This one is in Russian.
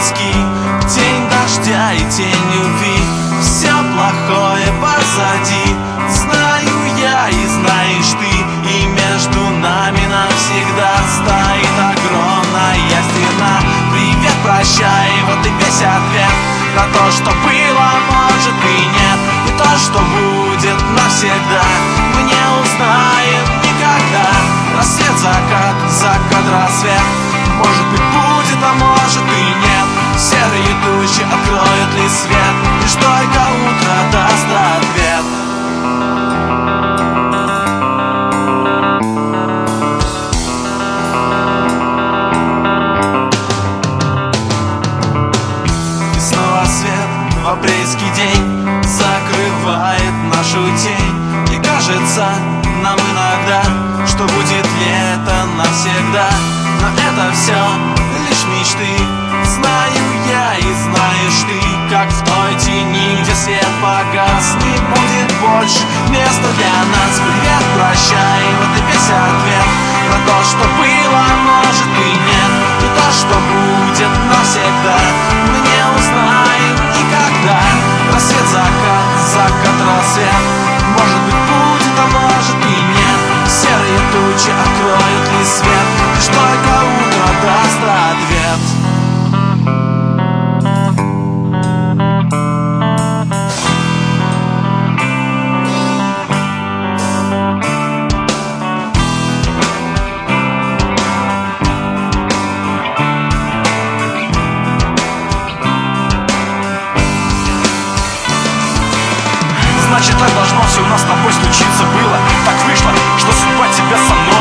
тоски, тень дождя и тень любви. Все плохое позади, знаю я и знаешь ты, и между нами навсегда стоит огромная стена. Привет, прощай, вот и весь ответ на то, что было, может и нет, и то, что будет навсегда, мы не узнаем никогда. Рассвет, закат, закат, рассвет, может быть будет, а может и нет. Серые тучи откроют ли свет, лишь только утро даст ответ. И снова свет в апрельский день закрывает нашу тень, и кажется нам иногда, что будет лето навсегда. Но это все лишь мечты, знаю я и знаешь ты, как в той тени, где свет погас, не будет больше места для нас. Привет, прощай, вот и весь ответ на то, что было, может и нет, и то, что будет навсегда, мы не узнаем никогда. Рассвет, закат, закат, рассвет, может быть будет, а может и нет. Серые тучи откроют ли свет, лишь только утро даст ответ. Значит, так должно все у нас с тобой случиться было. Так вышло, что судьба тебя со мной